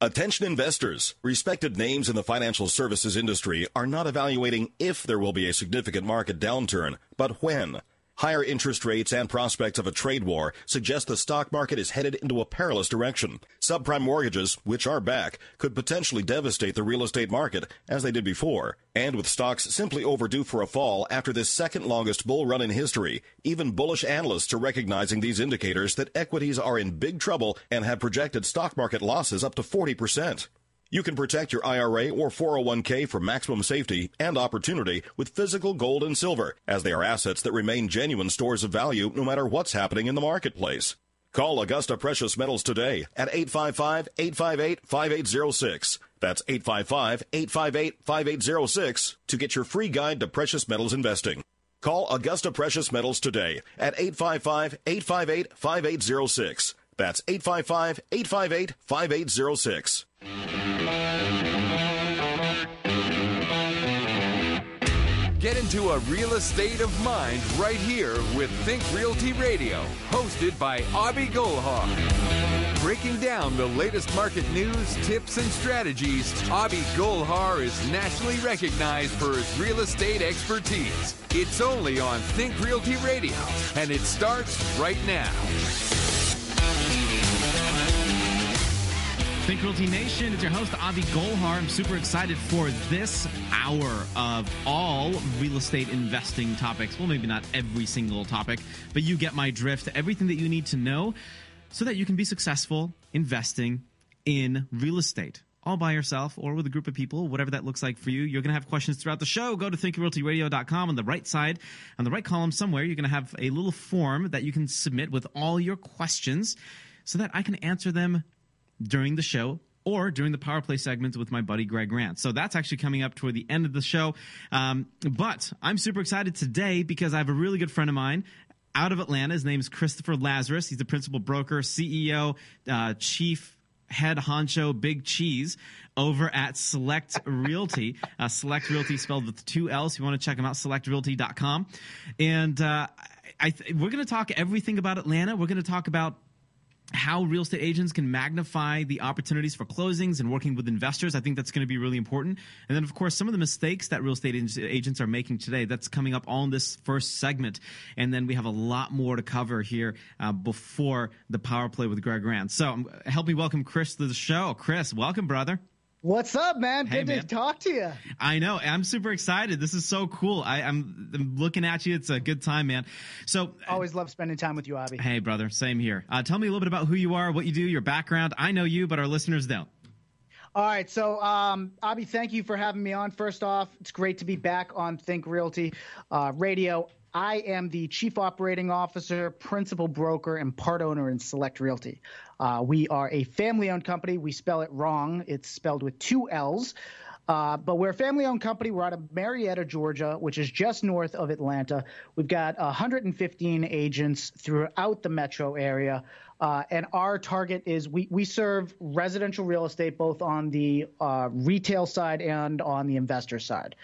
Attention investors. Respected names in the financial services industry are not evaluating if there will be a significant market downturn, but when. Higher interest rates and prospects of a trade war suggest the stock market is headed into a perilous direction. Subprime mortgages, which are back, could potentially devastate the real estate market as they did before. And with stocks simply overdue for a fall after this second longest bull run in history, even bullish analysts are recognizing these indicators that equities are in big trouble and have projected stock market losses up to 40%. You can protect your IRA or 401k for maximum safety and opportunity with physical gold and silver, as they are assets that remain genuine stores of value no matter what's happening in the marketplace. Call Augusta Precious Metals today at 855-858-5806. That's 855-858-5806 to get your free guide to precious metals investing. Call Augusta Precious Metals today at 855-858-5806. That's 855-858-5806. Get into a real estate of mind right here with Think Realty Radio, hosted by Abhi Golhar. Breaking down the latest market news, tips, and strategies, Abhi Golhar is nationally recognized for his real estate expertise. It's only on Think Realty Radio, and it starts right now. Think Realty Nation, it's your host, Abhi Golhar. I'm super excited for this hour of all real estate investing topics. Well, maybe not every single topic, but you get my drift. Everything that you need to know so that you can be successful investing in real estate. All by yourself or with a group of people, whatever that looks like for you. You're going to have questions throughout the show. Go to thinkrealtyradio.com. On the right side, on the right column somewhere, you're going to have a little form that you can submit with all your questions so that I can answer them during the show or during the Power Play segment with my buddy Greg Grant. So that's actually coming up toward the end of the show. But I'm super excited today because I have a really good friend of mine out of Atlanta. His name is Christopher Lazarus. He's the principal broker, CEO, chief head honcho, big cheese over at Select Realty. Select Realty spelled with 2 L's. If you want to check them out, selectrealty.com. And we're going to talk everything about Atlanta. We're going to talk about how real estate agents can magnify the opportunities for closings and working with investors. I think that's going to be really important. And then, of course, some of the mistakes that real estate agents are making today. That's coming up all in this first segment. And then we have a lot more to cover here before the Power Play with Greg Grant. So help me welcome Chris to the show. Chris, welcome, brother. What's up, man? Hey, Good to talk to you. I know. I'm super excited. This is so cool. I'm looking at you. It's a good time, man. So always love spending time with you, Abhi. Hey, brother. Same here. Tell me a little bit about who you are, what you do, your background. I know you, but our listeners don't. All right. So, Abhi, thank you for having me on. First off, it's great to be back on Think Realty Radio. I am the Chief Operating Officer, Principal Broker, and Part Owner in Select Realty. We are a family-owned company. We spell it wrong. It's spelled with 2 L's. But we're a family-owned company. We're out of Marietta, Georgia, which is just north of Atlanta. We've got 115 agents throughout the metro area. And our target is we serve residential real estate both on the retail side and on the investor side.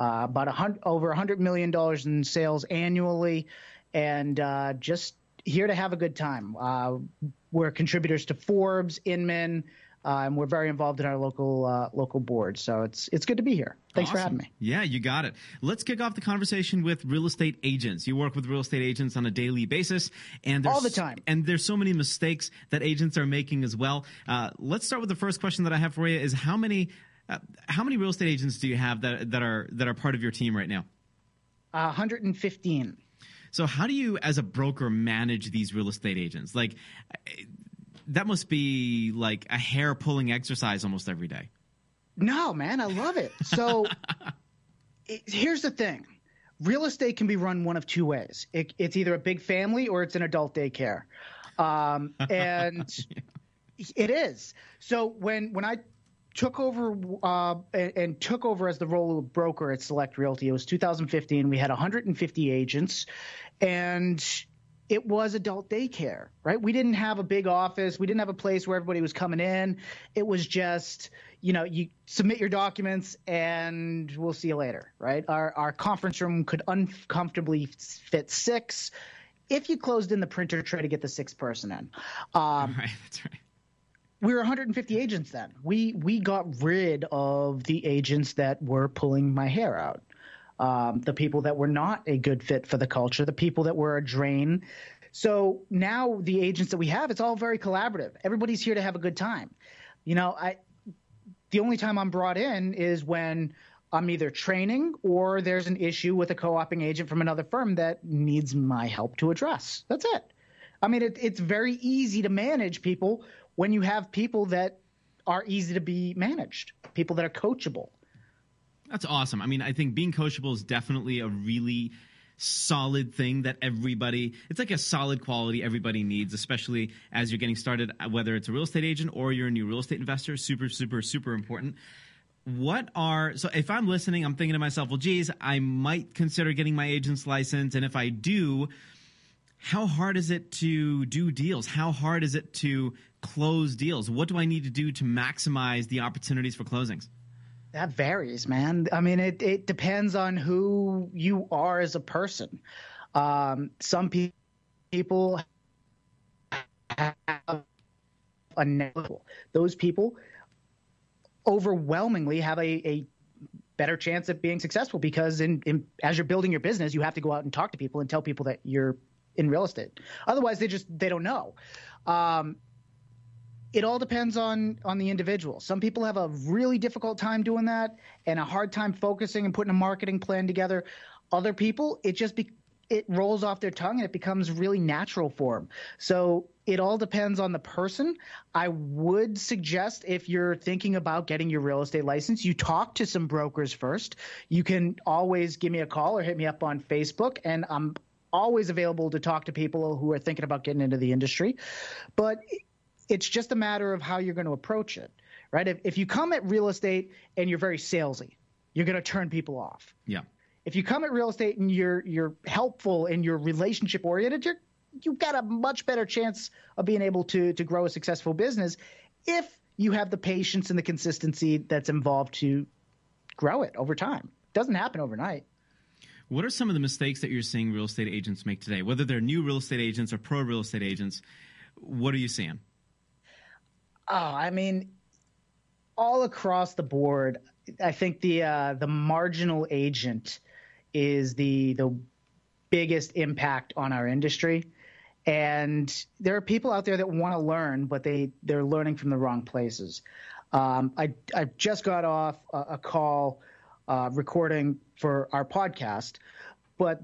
About over $100 million in sales annually, and just here to have a good time. We're contributors to Forbes, Inman, and we're very involved in our local board. So it's good to be here. Thanks for having me. Yeah, you got it. Let's kick off the conversation with real estate agents. You work with real estate agents on a daily basis, and all the time. And there's so many mistakes that agents are making as well. Let's start with the first question that I have for you: is how many real estate agents do you have that are part of your team right now? 115. So how do you, as a broker, manage these real estate agents? Like, that must be like a hair-pulling exercise almost every day. No, man, I love it. So here's the thing. Real estate can be run one of 2 ways. It's either a big family or it's an adult daycare. And it is. So when I took over took over as the role of broker at Select Realty. It was 2015. We had 150 agents, and it was adult daycare, right? We didn't have a big office. We didn't have a place where everybody was coming in. It was just, you submit your documents and we'll see you later, right? Our conference room could uncomfortably fit 6 if you closed in the printer, try to get the 6th person in. Right, that's right. we were 150 agents then. We got rid of the agents that were pulling my hair out, the people that were not a good fit for the culture, the people that were a drain. So now the agents that we have, it's all very collaborative. Everybody's here to have a good time. You know, the only time I'm brought in is when I'm either training or there's an issue with a co-oping agent from another firm that needs my help to address. That's it. I mean, it's very easy to manage people when you have people that are easy to be managed, people that are coachable. That's awesome. I mean, I think being coachable is definitely a really solid thing that it's like a solid quality everybody needs, especially as you're getting started, whether it's a real estate agent or you're a new real estate investor. Super, super, super important. So if I'm listening, I'm thinking to myself, well, geez, I might consider getting my agent's license. And if I do, how hard is it to do deals? How hard is it to close deals? What do I need to do to maximize the opportunities for closings? That varies, man. I mean, it depends on who you are as a person. Some people have a level. Those people overwhelmingly have a better chance of being successful because as you're building your business, you have to go out and talk to people and tell people that you're in real estate. Otherwise, they don't know. It all depends on the individual. Some people have a really difficult time doing that and a hard time focusing and putting a marketing plan together. Other people, it rolls off their tongue and it becomes really natural for them. So it all depends on the person. I would suggest if you're thinking about getting your real estate license, you talk to some brokers first. You can always give me a call or hit me up on Facebook, and I'm always available to talk to people who are thinking about getting into the industry. But it's just a matter of how you're going to approach it, right? If you come at real estate and you're very salesy, you're going to turn people off. Yeah. If you come at real estate and you're helpful and you're relationship oriented, you've got a much better chance of being able to grow a successful business if you have the patience and the consistency that's involved to grow it over time. It doesn't happen overnight. What are some of the mistakes that you're seeing real estate agents make today? Whether they're new real estate agents or pro real estate agents, what are you seeing? Oh, I mean, all across the board, I think the marginal agent is the biggest impact on our industry. And there are people out there that want to learn, but they're learning from the wrong places. I just got off a call recording for our podcast, but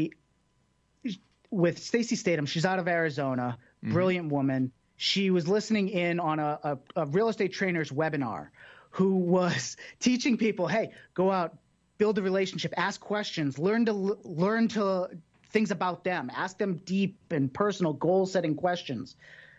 with Stacey Statham, she's out of Arizona, brilliant woman. She was listening in on a real estate trainer's webinar who was teaching people, hey, go out, build a relationship, ask questions, learn to things about them, ask them deep and personal goal-setting questions.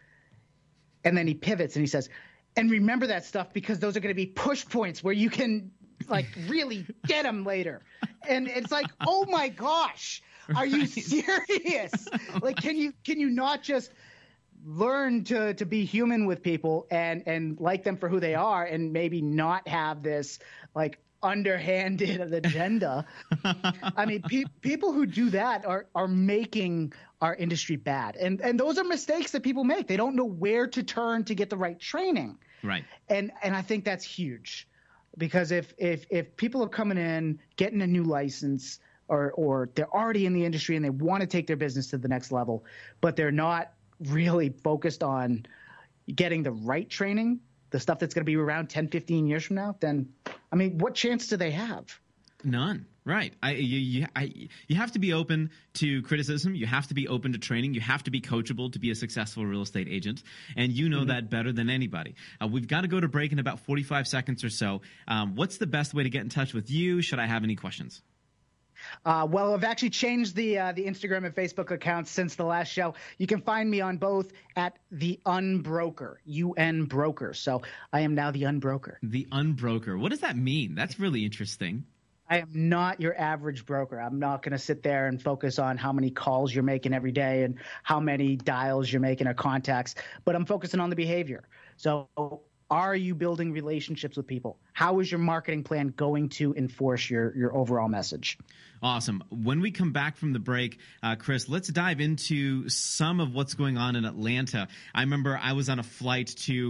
And then he pivots and he says, and remember that stuff because those are going to be push points where you can like really get them later. And it's like, oh my gosh, are you serious? Like, can you not just learn to be human with people and like them for who they are and maybe not have this like underhanded agenda? I mean, people who do that are making our industry bad. And those are mistakes that people make. They don't know where to turn to get the right training. Right. And I think that's huge because if people are coming in, getting a new license or they're already in the industry and they want to take their business to the next level, but they're not really focused on getting the right training, the stuff that's going to be around 10, 15 years from now, then, I mean, what chance do they have? None. Right. You have to be open to criticism. You have to be open to training. You have to be coachable to be a successful real estate agent. And you know that better than anybody. We've got to go to break in about 45 seconds or so. What's the best way to get in touch with you? Should I have any questions? Well, I've actually changed the Instagram and Facebook accounts since the last show. You can find me on both at The Unbroker, UN Broker. So I am now The Unbroker. The Unbroker. What does that mean? That's really interesting. I am not your average broker. I'm not going to sit there and focus on how many calls you're making every day and how many dials you're making or contacts, but I'm focusing on the behavior. So are you building relationships with people? How is your marketing plan going to enforce your overall message? Awesome. When we come back from the break, Chris, let's dive into some of what's going on in Atlanta. I remember I was on a flight to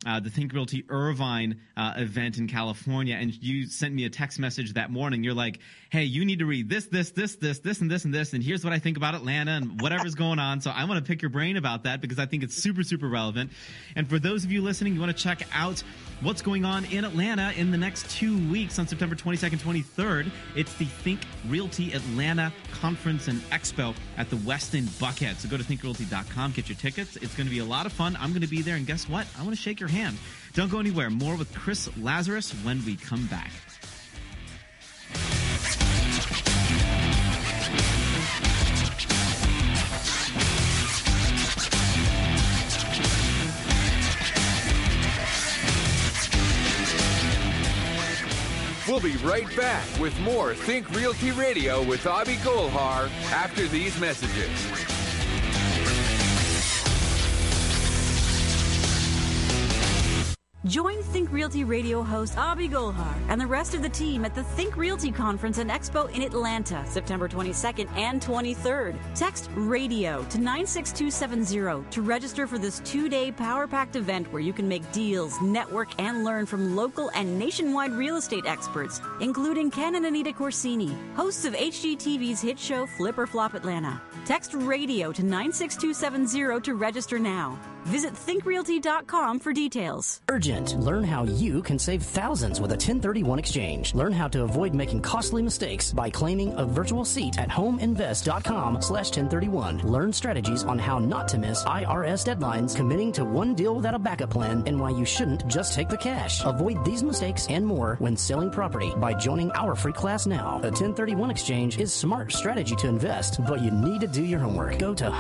the Think Realty Irvine event in California, and you sent me a text message that morning. You're like, hey, you need to read this, and this, and here's what I think about Atlanta and whatever's going on. So I want to pick your brain about that because I think it's super, super relevant. And for those of you listening, you want to check out what's going on in Atlanta in the next 2 weeks on September 22nd, 23rd. It's the Think Realty Atlanta Conference and Expo at the Westin Buckhead. So go to thinkrealty.com, get your tickets. It's going to be a lot of fun. I'm going to be there, and guess what? I want to shake your hand. Don't go anywhere. More with Chris Lazarus when we come back. We'll be right back with more Think Realty Radio with Abhi Golhar after these messages. Join Think Realty Radio host Abhi Golhar and the rest of the team at the Think Realty Conference and Expo in Atlanta, September 22nd and 23rd. Text RADIO to 96270 to register for this 2-day power-packed event where you can make deals, network, and learn from local and nationwide real estate experts, including Ken and Anita Corsini, hosts of HGTV's hit show Flip or Flop Atlanta. Text RADIO to 96270 to register now. Visit thinkrealty.com for details. Urgent. Learn how you can save thousands with a 1031 exchange. Learn how to avoid making costly mistakes by claiming a virtual seat at homeinvest.com/1031. Learn strategies on how not to miss IRS deadlines, committing to one deal without a backup plan, and why you shouldn't just take the cash. Avoid these mistakes and more when selling property by joining our free class now. A 1031 exchange is smart strategy to invest, but you need to do your homework. Go to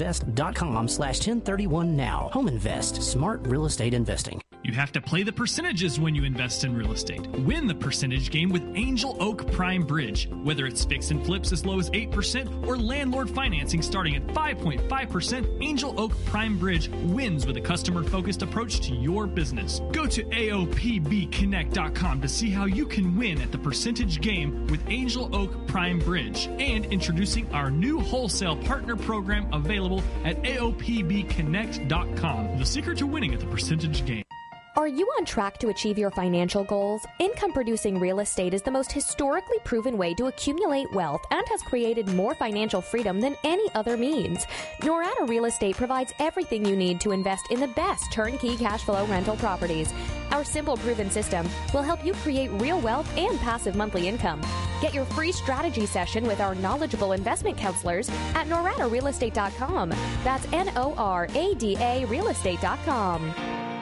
homeinvest.com/1031 now. Home Invest. Smart real estate investing. You have to play the percentages when you invest in real estate. Win the percentage game with Angel Oak Prime Bridge. Whether it's fix and flips as low as 8% or landlord financing starting at 5.5%, Angel Oak Prime Bridge wins with a customer-focused approach to your business. Go to AOPBconnect.com to see how you can win at the percentage game with Angel Oak Prime Bridge. And introducing our new wholesale partner program available at AOPBconnect.com. The secret to winning at the percentage game. Are you on track to achieve your financial goals? Income-producing real estate is the most historically proven way to accumulate wealth and has created more financial freedom than any other means. Norada Real Estate provides everything you need to invest in the best turnkey cash flow rental properties. Our simple, proven system will help you create real wealth and passive monthly income. Get your free strategy session with our knowledgeable investment counselors at noradarealestate.com. That's NORADA realestate.com.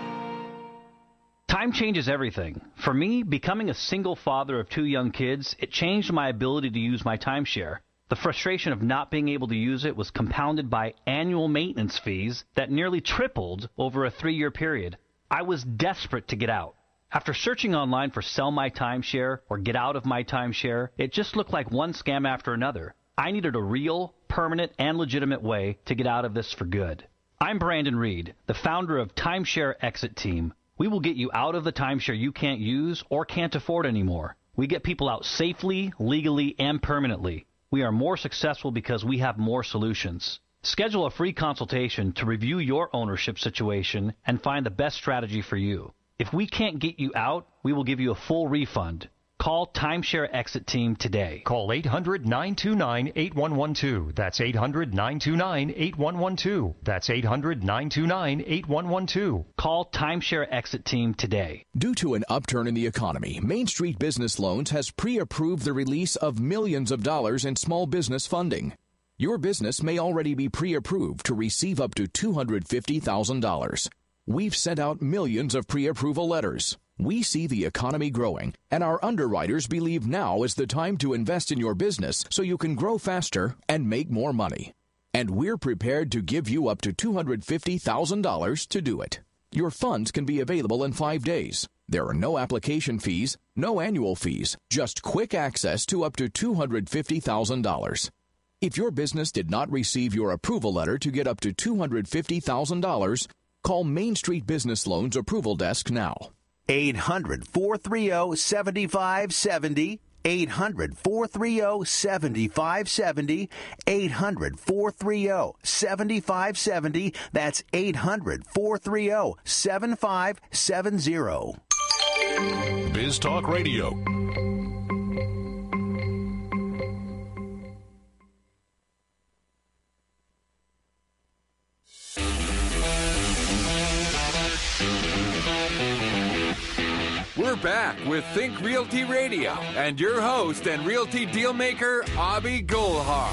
Time changes everything. For me, becoming a single father of 2 young kids, it changed my ability to use my timeshare. The frustration of not being able to use it was compounded by annual maintenance fees that nearly tripled over a 3-year period. I was desperate to get out. After searching online for sell my timeshare or get out of my timeshare, it just looked like one scam after another. I needed a real, permanent, and legitimate way to get out of this for good. I'm Brandon Reed, the founder of Timeshare Exit Team. We will get you out of the timeshare you can't use or can't afford anymore. We get people out safely, legally, and permanently. We are more successful because we have more solutions. Schedule a free consultation to review your ownership situation and find the best strategy for you. If we can't get you out, we will give you a full refund. Call Timeshare Exit Team today. Call 800-929-8112. That's 800-929-8112. That's 800-929-8112. Call Timeshare Exit Team today. Due to an upturn in the economy, Main Street Business Loans has pre-approved the release of millions of dollars in small business funding. Your business may already be pre-approved to receive up to $250,000. We've sent out millions of pre-approval letters. We see the economy growing, and our underwriters believe now is the time to invest in your business so you can grow faster and make more money. And we're prepared to give you up to $250,000 to do it. Your funds can be available in 5 days. There are no application fees, no annual fees, just quick access to up to $250,000. If your business did not receive your approval letter to get up to $250,000, call Main Street Business Loans Approval Desk now. 800-430-7570. 800-430-7570. 800-430-7570. That's 800-430-7570. Biz Talk Radio. We're back with Think Realty Radio and your host and realty dealmaker, Abhi Golhar.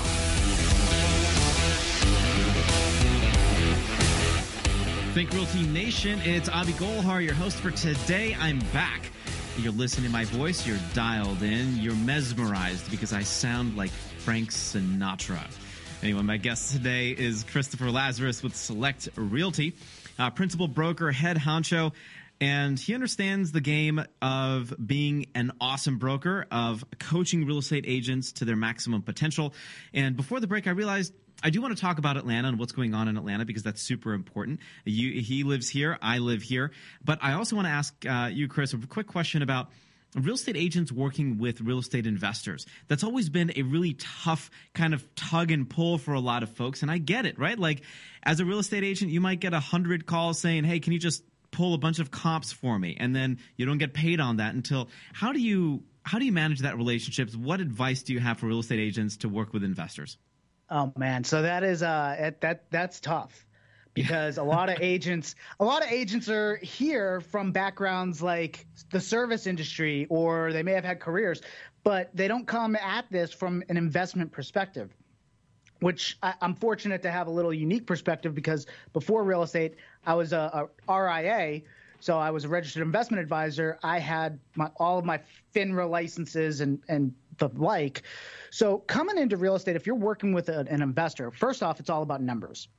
Think Realty Nation, it's Abhi Golhar, your host for today. I'm back. You're listening to my voice, you're dialed in, you're mesmerized because I sound like Frank Sinatra. Anyway, my guest today is Christopher Lazarus with Select Realty, principal broker, head honcho, and he understands the game of being an awesome broker, of coaching real estate agents to their maximum potential. And before the break, I realized I do want to talk about Atlanta and what's going on in Atlanta because that's super important. He lives here. I live here. But I also want to ask you, Chris, a quick question about real estate agents working with real estate investors. That's always been a really tough kind of tug and pull for a lot of folks. And I get it, right? Like as a real estate agent, you might get 100 calls saying, hey, can you just pull a bunch of comps for me, and then you don't get paid on that until how do you manage that relationships? What advice do you have for real estate agents to work with investors? Oh man, so that is that's tough because a lot of agents are here from backgrounds like the service industry, or they may have had careers, but they don't come at this from an investment perspective, which I'm fortunate to have a little unique perspective because before real estate, I was a RIA, so I was a registered investment advisor. I had all of my FINRA licenses and the like. So coming into real estate, if you're working with an investor, first off, it's all about numbers.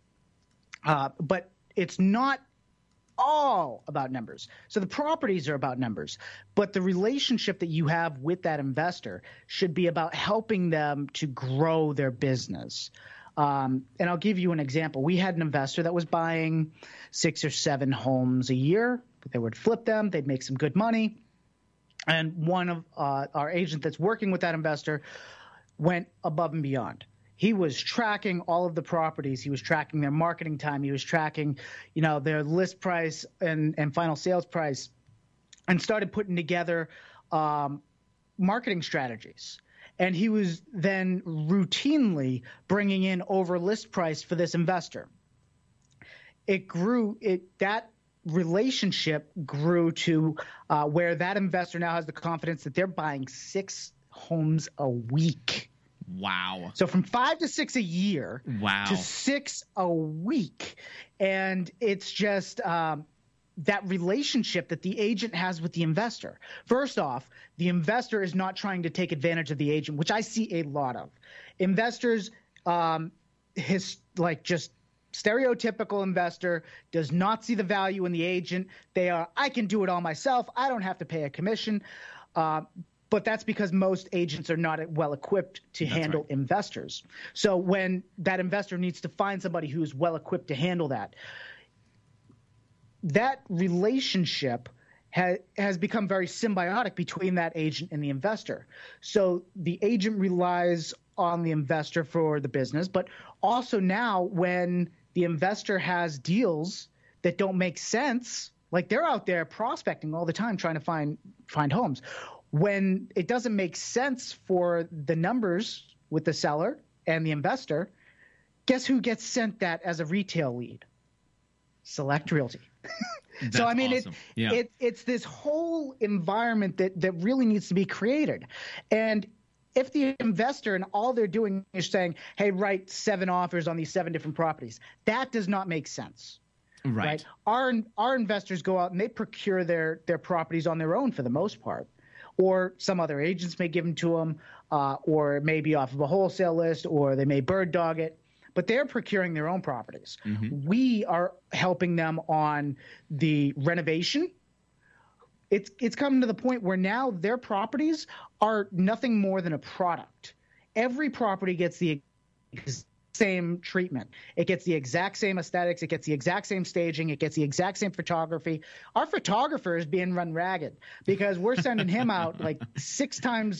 But it's not all about numbers. So the properties are about numbers, but the relationship that you have with that investor should be about helping them to grow their business. And I'll give you an example. We had an investor that was buying 6 or 7 homes a year. They would flip them. They'd make some good money. And one of our agent that's working with that investor went above and beyond. He was tracking all of the properties. He was tracking their marketing time. He was tracking, their list price and final sales price, and started putting together marketing strategies. And he was then routinely bringing in over list price for this investor. That relationship grew to where that investor now has the confidence that they're buying 6 homes a week. Wow. So from 5 to 6 a year to 6 a week. And it's just that relationship that the agent has with the investor. First off, the investor is not trying to take advantage of the agent, which I see a lot of. Investors, just stereotypical investor, does not see the value in the agent. They are, I can do it all myself. I don't have to pay a commission. But that's because most agents are not well equipped to handle investors. So when that investor needs to find somebody who's well equipped to handle that relationship has become very symbiotic between that agent and the investor. So the agent relies on the investor for the business, but also now when the investor has deals that don't make sense, like they're out there prospecting all the time trying to find homes. When it doesn't make sense for the numbers with the seller and the investor, guess who gets sent that as a retail lead? Select Realty. So I mean, awesome. It's this whole environment that really needs to be created. And if the investor and all they're doing is saying, hey, write 7 offers on these 7 different properties, that does not make sense. Right? Our investors go out and they procure their properties on their own for the most part. Or some other agents may give them to them, or maybe off of a wholesale list, or they may bird dog it. But they're procuring their own properties. Mm-hmm. We are helping them on the renovation. It's come to the point where now their properties are nothing more than a product. Every property gets the same treatment. It gets the exact same aesthetics. It gets the exact same staging. It gets the exact same photography. Our photographer is being run ragged because we're sending him out like 6 times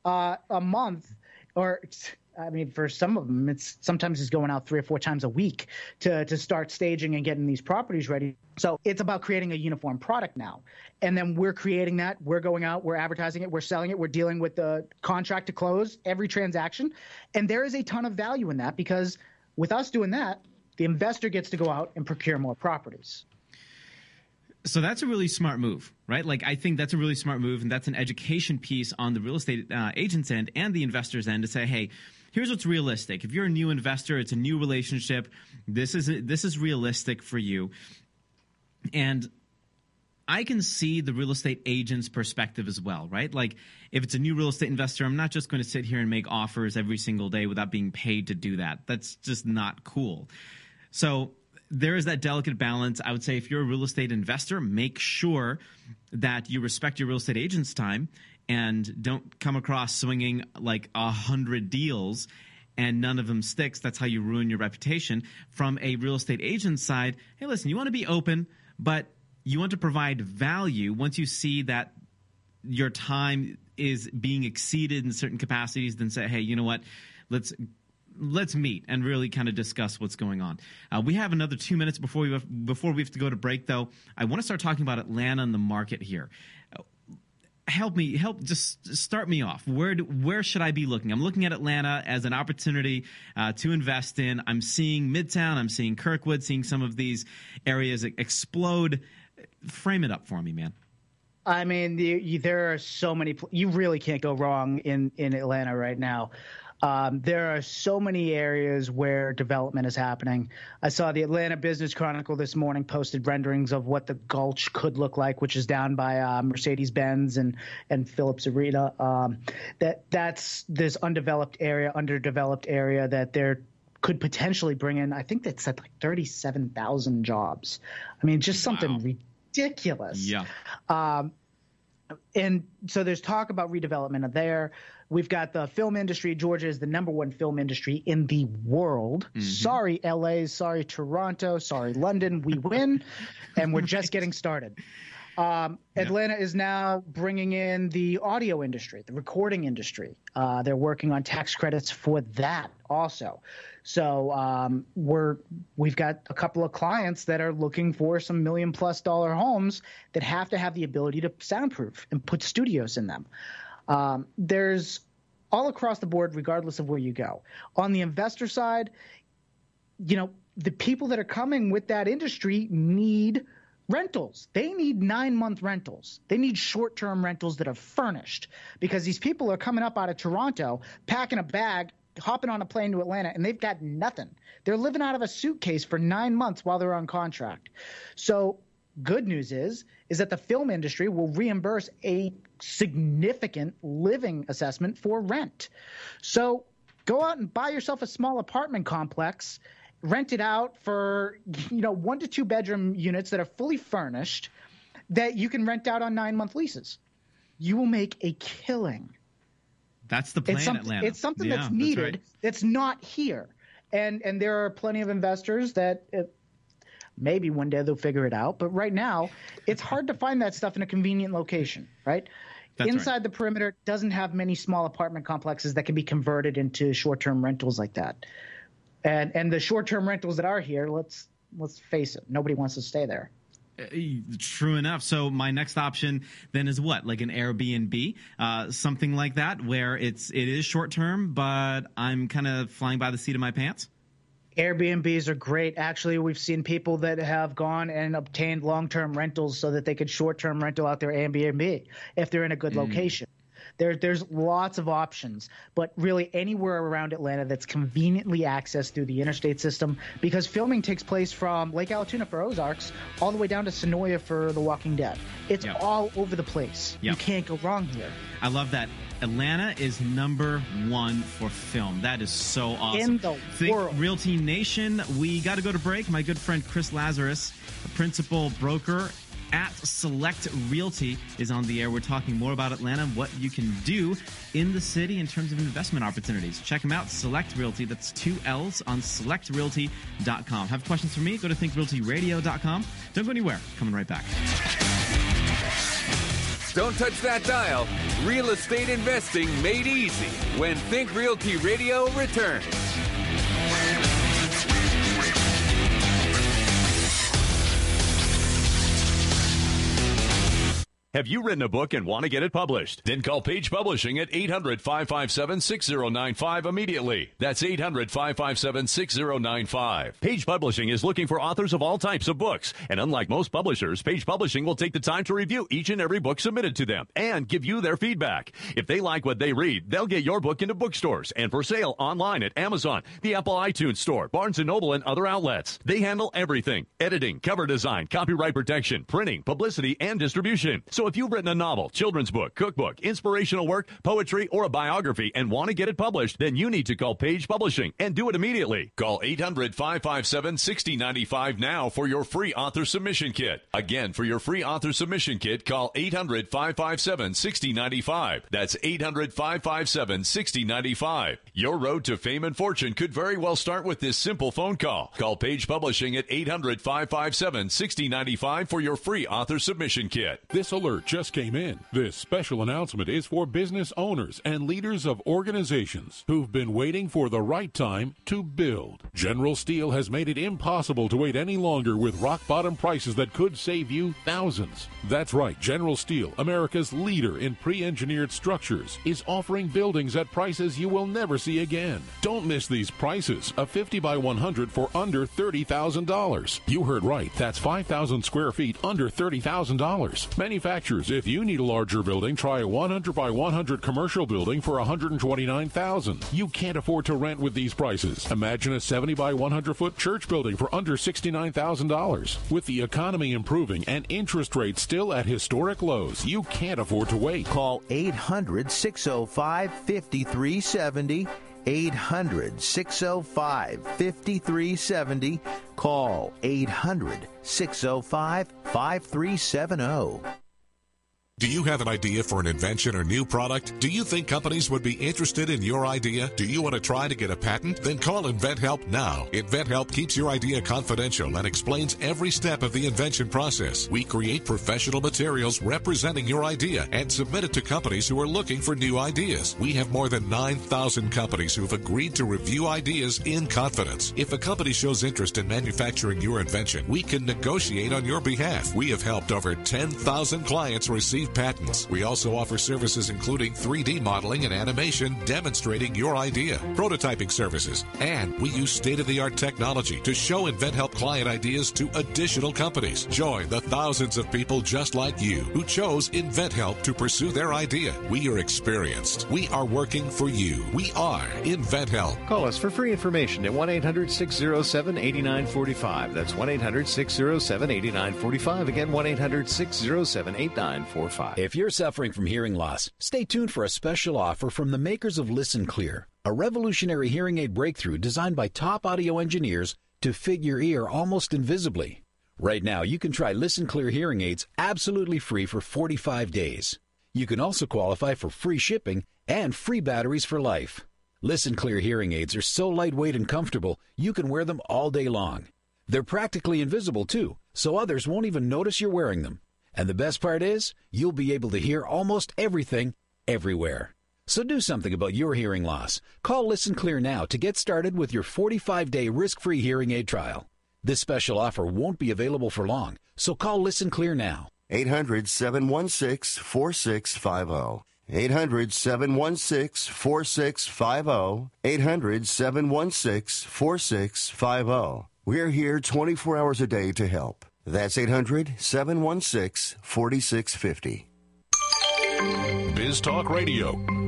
a month, or I mean, for some of them, sometimes it's going out 3 or 4 times a week to start staging and getting these properties ready. So it's about creating a uniform product now. And then we're creating that. We're going out, we're advertising it, we're selling it, we're dealing with the contract to close every transaction. And there is a ton of value in that, because with us doing that, the investor gets to go out and procure more properties. So that's a really smart move, right? Like, I think that's a really smart move, and that's an education piece on the real estate agent's end and the investor's end to say, hey, here's what's realistic. If you're a new investor, it's a new relationship. This is realistic for you. And I can see the real estate agent's perspective as well, right? Like, if it's a new real estate investor, I'm not just going to sit here and make offers every single day without being paid to do that. That's just not cool. So there is that delicate balance. I would say if you're a real estate investor, make sure that you respect your real estate agent's time and don't come across swinging like 100 deals and none of them sticks. That's how you ruin your reputation. From a real estate agent's side, hey, listen, you want to be open, but you want to provide value. Once you see that your time is being exceeded in certain capacities, then say, hey, you know what, let's meet and really kind of discuss what's going on. We have another 2 minutes before we have to go to break, though. I want to start talking about Atlanta and the market here. Just start me off. Where should I be looking? I'm looking at Atlanta as an opportunity to invest in. I'm seeing Midtown. I'm seeing Kirkwood, seeing some of these areas explode. Frame it up for me, man. I mean, there are so many. You really can't go wrong in Atlanta right now. There are so many areas where development is happening. I saw the Atlanta Business Chronicle this morning posted renderings of what the Gulch could look like, which is down by Mercedes-Benz and Phillips Arena. That's this underdeveloped area that there could potentially bring in. I think that's at like 37,000 jobs. I mean, just something ridiculous. Yeah. And so there's talk about redevelopment there. We've got the film industry. Georgia is the #1 film industry in the world. Mm-hmm. Sorry, LA. Sorry, Toronto. Sorry, London. We win, and we're just getting started. Atlanta is now bringing in the audio industry, the recording industry. They're working on tax credits for that also. So we've got a couple of clients that are looking for some $1 million+ homes that have to have the ability to soundproof and put studios in them. There's all across the board, regardless of where you go. On the investor side, the people that are coming with that industry need rentals. They need 9-month rentals. They need short-term rentals that are furnished, because these people are coming up out of Toronto, packing a bag, hopping on a plane to Atlanta, and they've got nothing. They're living out of a suitcase for 9 months while they're on contract. So good news is that the film industry will reimburse a significant living assessment for rent. So go out and buy yourself a small apartment complex, rent it out for 1 to 2 bedroom units that are fully furnished that you can rent out on 9-month leases. You will make a killing. That's the plan, Atlanta. It's something that's needed. That's right. That's not here. And there are plenty of investors that maybe one day they'll figure it out. But right now, it's hard to find that stuff in a convenient location, right? Inside the perimeter doesn't have many small apartment complexes that can be converted into short-term rentals like that. And the short-term rentals that are here, let's face it, nobody wants to stay there. True enough. So my next option then is what? Like an Airbnb, something like that, where it is short term, but I'm kind of flying by the seat of my pants. Airbnbs are great. Actually, we've seen people that have gone and obtained long-term rentals so that they could short-term rental out their Airbnb if they're in a good location. There's lots of options, but really anywhere around Atlanta that's conveniently accessed through the interstate system, because filming takes place from Lake Allatoona for Ozarks all the way down to Sonoya for The Walking Dead. It's all over the place. You can't go wrong here. I love that. Atlanta is #1 for film. That is so awesome. In the world. Realty Nation, we got to go to break. My good friend Chris Lazarus, a principal broker at Select Realty, is on the air. We're talking more about Atlanta and what you can do in the city in terms of investment opportunities. Check them out, Select Realty. That's 2 L's on selectrealty.com. Have questions for me? Go to thinkrealtyradio.com. Don't go anywhere. Coming right back. Don't touch that dial. Real estate investing made easy when Think Realty Radio returns. Have you written a book and want to get it published? Then call Page Publishing at 800-557-6095 immediately. That's 800-557-6095. Page Publishing is looking for authors of all types of books. And unlike most publishers, Page Publishing will take the time to review each and every book submitted to them and give you their feedback. If they like what they read, they'll get your book into bookstores and for sale online at Amazon, the Apple iTunes Store, Barnes & Noble, and other outlets. They handle everything: editing, cover design, copyright protection, printing, publicity, and distribution. So if you've written a novel, children's book, cookbook, inspirational work, poetry, or a biography and want to get it published, then you need to call Page Publishing and do it immediately. Call 800-557-6095 now for your free author submission kit. Again, for your free author submission kit, call 800-557-6095. That's 800-557-6095. Your road to fame and fortune could very well start with this simple phone call. Call Page Publishing at 800-557-6095 for your free author submission kit. This alert just came in. This special announcement is for business owners and leaders of organizations who've been waiting for the right time to build. General Steel has made it impossible to wait any longer with rock-bottom prices that could save you thousands. That's right, General Steel, America's leader in pre-engineered structures, is offering buildings at prices you will never see again. Don't miss these prices. A 50 by 100 for under $30,000. You heard right. That's 5,000 square feet under $30,000. Manufacturers, if you need a larger building, try a 100 by 100 commercial building for $129,000. You can't afford to rent with these prices. Imagine a 70 by 100 foot church building for under $69,000. With the economy improving and interest rates still at historic lows, you can't afford to wait. Call 800-605-5370. 800-605-5370. Call 800-605-5370. Do you have an idea for an invention or new product? Do you think companies would be interested in your idea? Do you want to try to get a patent? Then call InventHelp now. InventHelp keeps your idea confidential and explains every step of the invention process. We create professional materials representing your idea and submit it to companies who are looking for new ideas. We have more than 9,000 companies who've agreed to review ideas in confidence. If a company shows interest in manufacturing your invention, we can negotiate on your behalf. We have helped over 10,000 clients receive patents. We also offer services including 3D modeling and animation demonstrating your idea, prototyping services, and we use state-of-the-art technology to show InventHelp client ideas to additional companies. Join the thousands of people just like you who chose InventHelp to pursue their idea. We are experienced. We are working for you. We are InventHelp. Call us for free information at 1-800-607-8945. That's 1-800-607-8945. Again, 1-800-607-8945. If you're suffering from hearing loss, stay tuned for a special offer from the makers of Listen Clear, a revolutionary hearing aid breakthrough designed by top audio engineers to fit your ear almost invisibly. Right now, you can try Listen Clear hearing aids absolutely free for 45 days. You can also qualify for free shipping and free batteries for life. Listen Clear hearing aids are so lightweight and comfortable, you can wear them all day long. They're practically invisible, too, so others won't even notice you're wearing them. And the best part is, you'll be able to hear almost everything, everywhere. So do something about your hearing loss. Call Listen Clear now to get started with your 45-day risk-free hearing aid trial. This special offer won't be available for long, so call Listen Clear now. 800-716-4650. 800-716-4650. 800-716-4650. We're here 24 hours a day to help. That's 800-716-4650. Biz Talk Radio.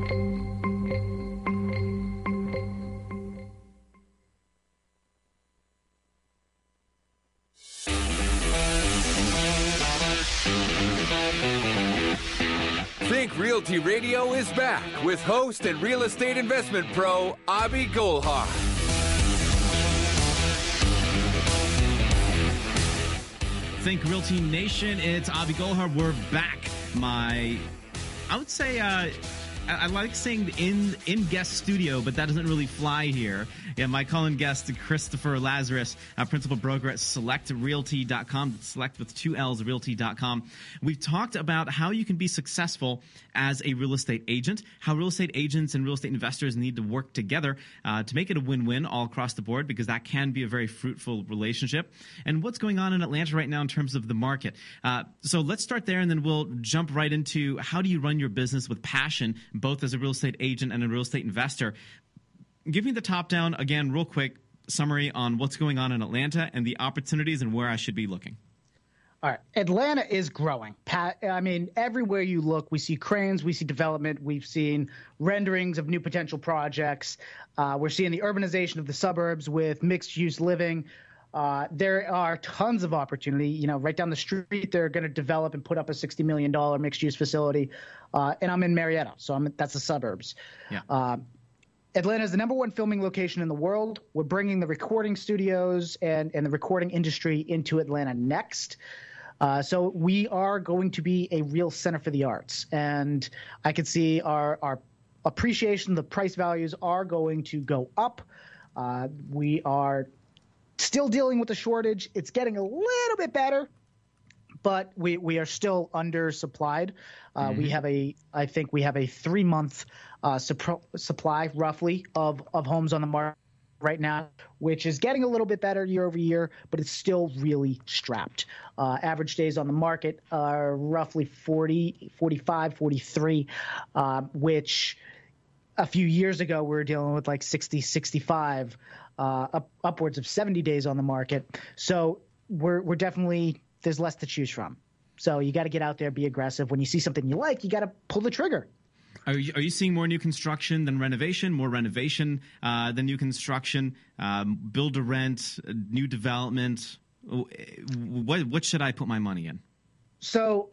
Think Realty Radio is back with host and real estate investment pro, Abhi Golhar. Think Realty Nation, it's Abhi Golhar. We're back. I would say I like saying in guest studio, but that doesn't really fly here. Yeah, my call-in guest, Christopher Lazarus, principal broker at SelectRealty.com, Select with 2 L's, Realty.com. We've talked about how you can be successful as a real estate agent, how real estate agents and real estate investors need to work together to make it a win-win all across the board, because that can be a very fruitful relationship, and what's going on in Atlanta right now in terms of the market. So let's start there, and then we'll jump right into how do you run your business with passion, both as a real estate agent and a real estate investor. Give me the top-down, again, real quick summary on what's going on in Atlanta and the opportunities and where I should be looking. All right. Atlanta is growing. I mean, everywhere you look, we see cranes, we see development, we've seen renderings of new potential projects. We're seeing the urbanization of the suburbs with mixed-use living. There are tons of opportunity. You know, right down the street, they're going to develop and put up a $60 million mixed-use facility. And I'm in Marietta, so that's the suburbs. Yeah. Atlanta is the #1 filming location in the world. We're bringing the recording studios and the recording industry into Atlanta next. So we are going to be a real center for the arts. And I can see our appreciation, the price values are going to go up. We are still dealing with the shortage. It's getting a little bit better, but we are still undersupplied. I think we have a 3-month supply roughly of homes on the market right now, which is getting a little bit better year over year, but it's still really strapped. Average days on the market are roughly 40, 45, 43, which a few years ago we were dealing with like 60, 65, upwards of 70 days on the market. So we're definitely, there's less to choose from. So you got to get out there, be aggressive. When you see something you like, you got to pull the trigger. Are you seeing more new construction than renovation, more renovation than new construction, build to rent, new development? What should I put my money in? So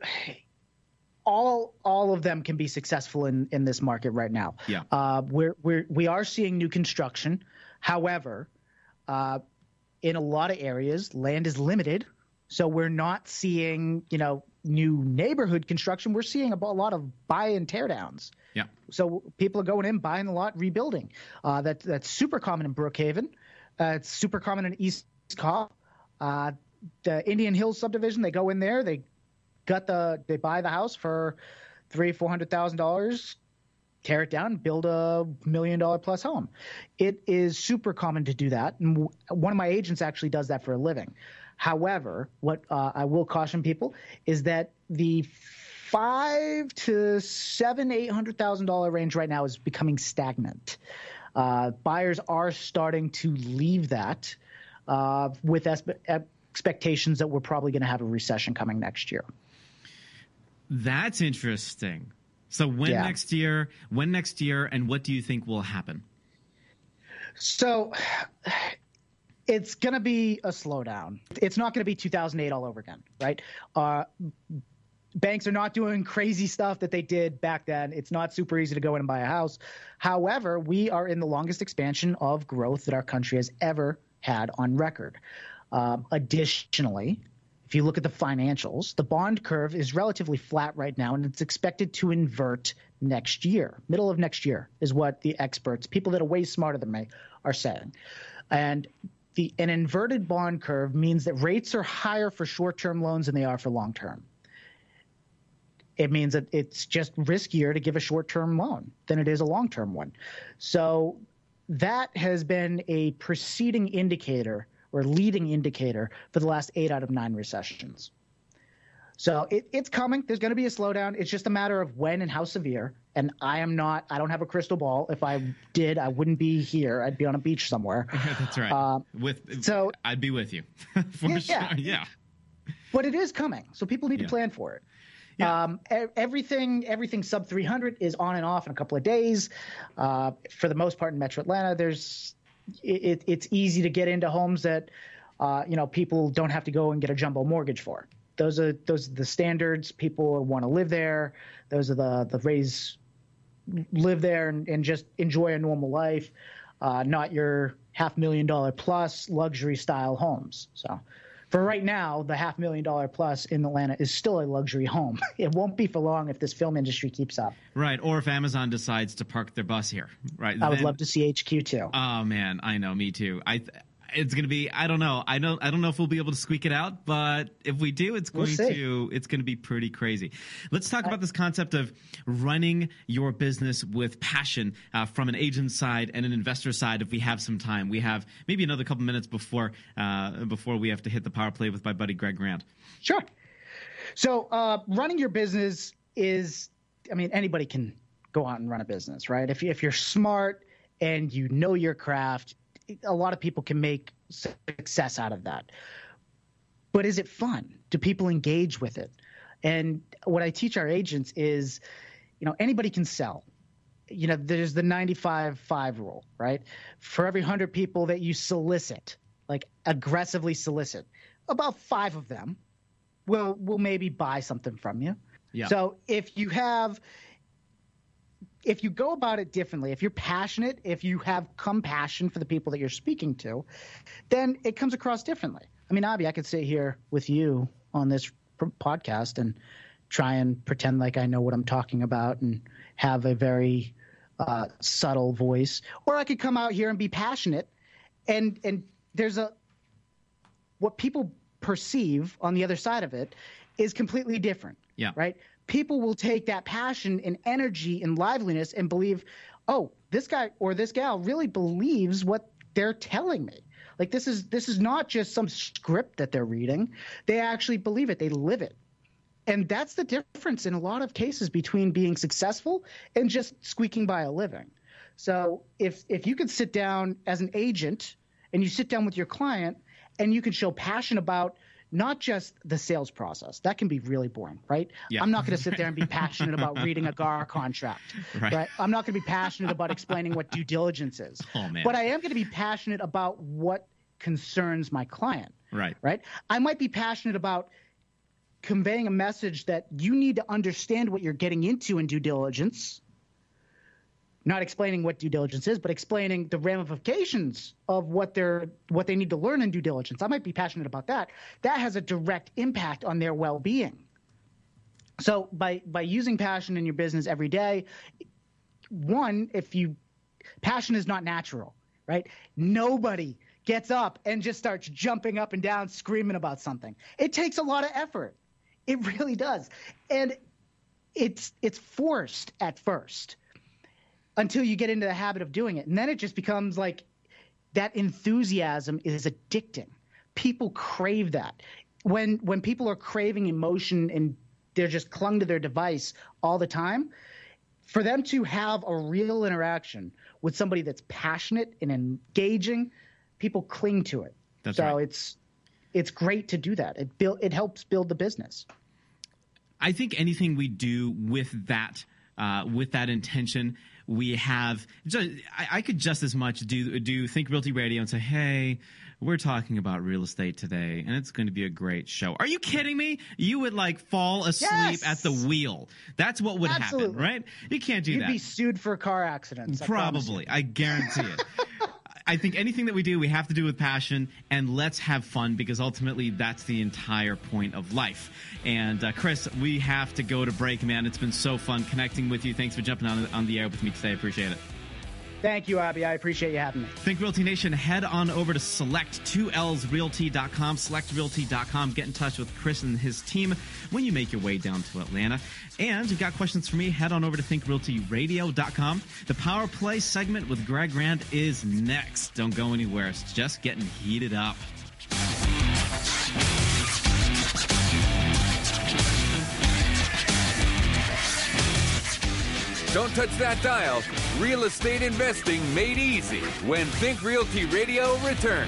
all of them can be successful in this market right now. Yeah. We are seeing new construction. However, in a lot of areas, land is limited. So we're not seeing, new neighborhood construction. We're seeing a lot of buy and tear downs. Yeah. So people are going in, buying the lot, rebuilding. That's super common in Brookhaven. It's super common in East Cobb. The Indian Hills subdivision, they go in there, they buy the house for $300,000-$400,000, tear it down, build a $1 million plus home. It is super common to do that. And one of my agents actually does that for a living. However, what I will caution people is that the $500,000 to $800,000 range right now is becoming stagnant. Buyers are starting to leave that with expectations that we're probably going to have a recession coming next year. That's interesting. So when next year, and what do you think will happen? So it's going to be a slowdown. It's not going to be 2008 all over again, right? Banks are not doing crazy stuff that they did back then. It's not super easy to go in and buy a house. However, we are in the longest expansion of growth that our country has ever had on record. Additionally, if you look at the financials, the bond curve is relatively flat right now, and it's expected to invert next year. Middle of next year is what the experts, people that are way smarter than me, are saying. And an inverted bond curve means that rates are higher for short-term loans than they are for long-term. It means that it's just riskier to give a short-term loan than it is a long-term one. So that has been a preceding indicator or leading indicator for the last 8 out of 9 recessions. So it's coming. There's going to be a slowdown. It's just a matter of when and how severe. And I don't have a crystal ball. If I did, I wouldn't be here. I'd be on a beach somewhere. That's right. I'd be with you. For sure. Yeah. But it is coming. So people need to plan for it. Yeah. Everything sub 300 is on and off in a couple of days. For the most part in Metro Atlanta, it's easy to get into homes that people don't have to go and get a jumbo mortgage for. Those are the standards. People want to live there. Those are the ways live there and just enjoy a normal life, not your $500,000 plus luxury style homes. So for right now, the $500,000 plus in Atlanta is still a luxury home. It won't be for long if this film industry keeps up. Right, or if Amazon decides to park their bus here. Right, I would love to see HQ too. Oh man, I know, me too. It's going to be, I don't know if we'll be able to squeak it out, but if we do, it's going to be pretty crazy. Let's talk about this concept of running your business with passion from an agent side and an investor side. If we have some time, we have maybe another couple minutes before we have to hit the power play with my buddy Greg Grant. Sure. So running your business is, anybody can go out and run a business, right? If you're smart and you know your craft, a lot of people can make success out of that. But is it fun? Do people engage with it? And what I teach our agents is, anybody can sell. There's the 95-5 rule, right? For every 100 people that you solicit, like aggressively solicit, about 5 of them will maybe buy something from you. Yeah. So if you go about it differently, if you're passionate, if you have compassion for the people that you're speaking to, then it comes across differently. Avi, I could sit here with you on this podcast and try and pretend like I know what I'm talking about and have a very subtle voice, or I could come out here and be passionate, and there's what people perceive on the other side of it is completely different. Yeah. Right. People will take that passion and energy and liveliness and believe, oh, this guy or this gal really believes what they're telling me. Like this is not just some script that they're reading. They actually believe it. They live it. And that's the difference in a lot of cases between being successful and just squeaking by a living. So if you could sit down as an agent and you sit down with your client and you can show passion about not just the sales process. That can be really boring, right? Yeah. I'm not going to sit there and be passionate about reading a GAR contract, right? I'm not going to be passionate about explaining what due diligence is. Oh, man. But I am going to be passionate about what concerns my client, right? I might be passionate about conveying a message that you need to understand what you're getting into in due diligence. Not explaining what due diligence is, but explaining the ramifications of what they need to learn in due diligence. I might be passionate about that. That has a direct impact on their well-being. So by using passion in your business every day, passion is not natural, right? Nobody gets up and just starts jumping up and down, screaming about something. It takes a lot of effort. It really does. And it's forced at first, until you get into the habit of doing it. And then it just becomes like that enthusiasm is addicting. People crave that. When people are craving emotion and they're just clung to their device all the time, for them to have a real interaction with somebody that's passionate and engaging, people cling to it. That's right. It's great to do that. It helps build the business. I think anything we do with that intention, we have I could just as much do Think Realty Radio and say, hey, we're talking about real estate today and it's going to be a great show. Are you kidding me? You would fall asleep at the wheel. That's what would happen, right? You can't do that. You'd be sued for car accidents. Probably. I guarantee it. I think anything that we do, we have to do with passion, and let's have fun, because ultimately that's the entire point of life. And Chris, we have to go to break, man. It's been so fun connecting with you. Thanks for jumping on the air with me today. I appreciate it. Thank you, Abby. I appreciate you having me. Think Realty Nation, head on over to select2lsrealty.com, selectrealty.com. Get in touch with Chris and his team when you make your way down to Atlanta. And if you've got questions for me, head on over to thinkrealtyradio.com. The Power Play segment with Greg Grant is next. Don't go anywhere. It's just getting heated up. Don't touch that dial. Real estate investing made easy when Think Realty Radio returns.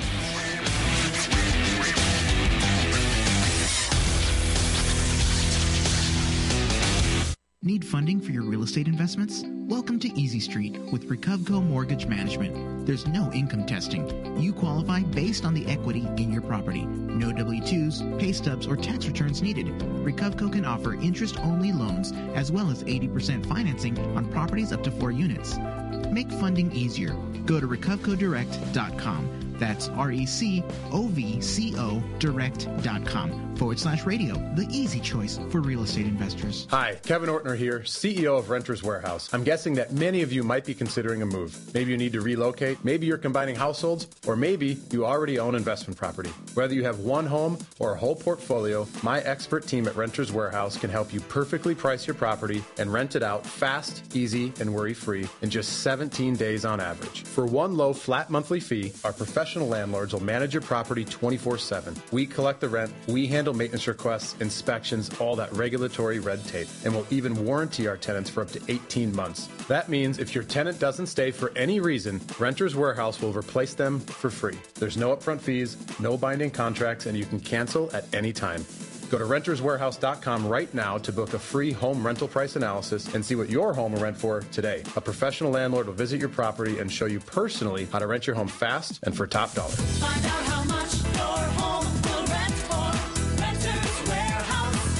Need funding for your real estate investments? Welcome to Easy Street with Recovco Mortgage Management. There's no income testing. You qualify based on the equity in your property. No W-2s, pay stubs, or tax returns needed. Recovco can offer interest-only loans as well as 80% financing on properties up to 4 units. Make funding easier. Go to RecovcoDirect.com. That's RECOVCO direct.com/radio. The easy choice for real estate investors. Hi, Kevin Ortner here, CEO of Renters Warehouse. I'm guessing that many of you might be considering a move. Maybe you need to relocate, maybe you're combining households, or maybe you already own investment property. Whether you have one home or a whole portfolio, my expert team at Renters Warehouse can help you perfectly price your property and rent it out fast, easy, and worry-free in just 17 days on average. For one low flat monthly fee, our professional landlords will manage your property 24/7. We collect the rent, we handle maintenance requests, inspections, all that regulatory red tape, and we'll even warranty our tenants for up to 18 months. That means if your tenant doesn't stay for any reason, Renters Warehouse will replace them for free. There's no upfront fees, no binding contracts, and you can cancel at any time. Go to renterswarehouse.com right now to book a free home rental price analysis and see what your home will rent for today. A professional landlord will visit your property and show you personally how to rent your home fast and for top dollar. Find out how much your home will rent for. Renters Warehouse.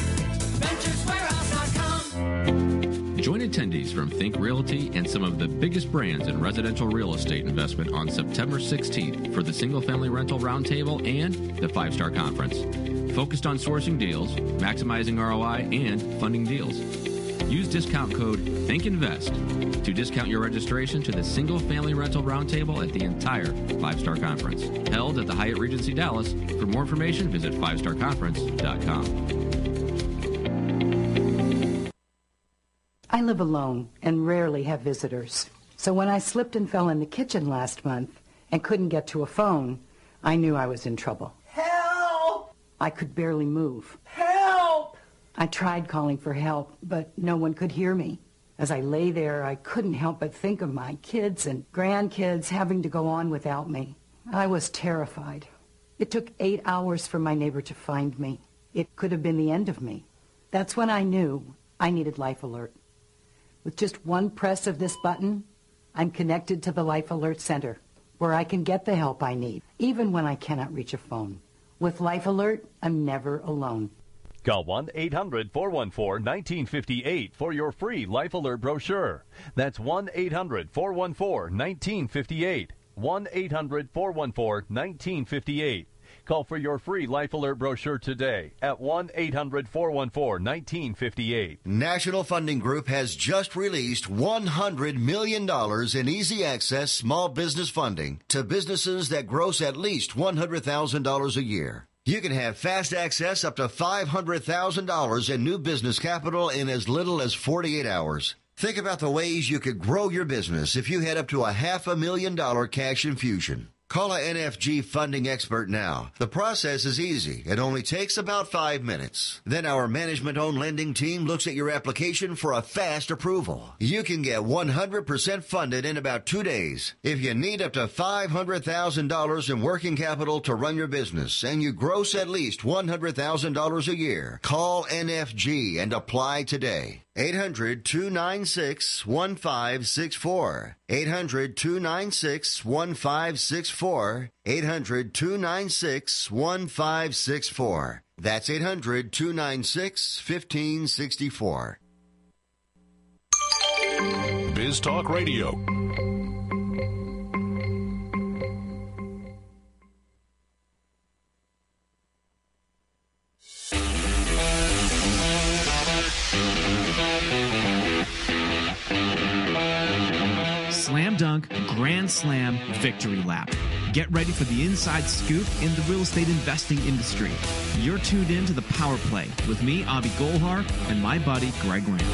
renterswarehouse.com. Join attendees from Think Realty and some of the biggest brands in residential real estate investment on September 16th for the Single Family Rental Roundtable and the 5-Star Conference. Focused on sourcing deals, maximizing ROI, and funding deals. Use discount code ThinkInvest to discount your registration to the Single Family Rental Roundtable at the entire 5-Star Conference, held at the Hyatt Regency Dallas. For more information, visit 5starconference.com. I live alone and rarely have visitors. So when I slipped and fell in the kitchen last month and couldn't get to a phone, I knew I was in trouble. I could barely move. Help! I tried calling for help, but no one could hear me. As I lay there, I couldn't help but think of my kids and grandkids having to go on without me. I was terrified. It took 8 hours for my neighbor to find me. It could have been the end of me. That's when I knew I needed Life Alert. With just one press of this button, I'm connected to the Life Alert Center, where I can get the help I need, even when I cannot reach a phone. With Life Alert, I'm never alone. Call 1-800-414-1958 for your free Life Alert brochure. That's 1-800-414-1958. 1-800-414-1958. Call for your free Life Alert brochure today at 1-800-414-1958. National Funding Group has just released $100 million in easy access small business funding to businesses that gross at least $100,000 a year. You can have fast access up to $500,000 in new business capital in as little as 48 hours. Think about the ways you could grow your business if you had up to a $500,000 cash infusion. Call a NFG funding expert now. The process is easy. It only takes about 5 minutes. Then our management-owned lending team looks at your application for a fast approval. You can get 100% funded in about 2 days. If you need up to $500,000 in working capital to run your business and you gross at least $100,000 a year, call NFG and apply today. 800-296-1564. 800-296-1564. 800-296-1564. That's 800-296-1564. Biz Talk Radio. Slam dunk, grand slam, victory lap. Get ready for the inside scoop in the real estate investing industry. You're tuned in to the Power Play with me, Avi Golhar, and my buddy, Greg Grant.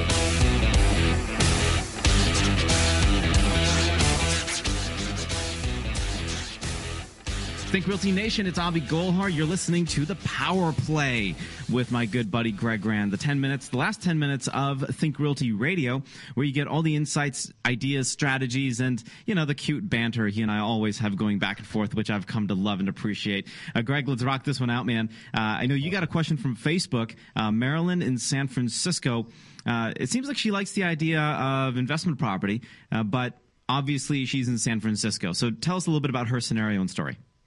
Think Realty Nation, it's Avi Golhar. You're listening to the Power Play with my good buddy Greg Grand. The last 10 minutes of Think Realty Radio, where you get all the insights, ideas, strategies, and, the cute banter he and I always have going back and forth, which I've come to love and appreciate. Greg, let's rock this one out, man. I know you got a question from Facebook. Marilyn in San Francisco. It seems like she likes the idea of investment property, but obviously she's in San Francisco. So tell us a little bit about her scenario and story.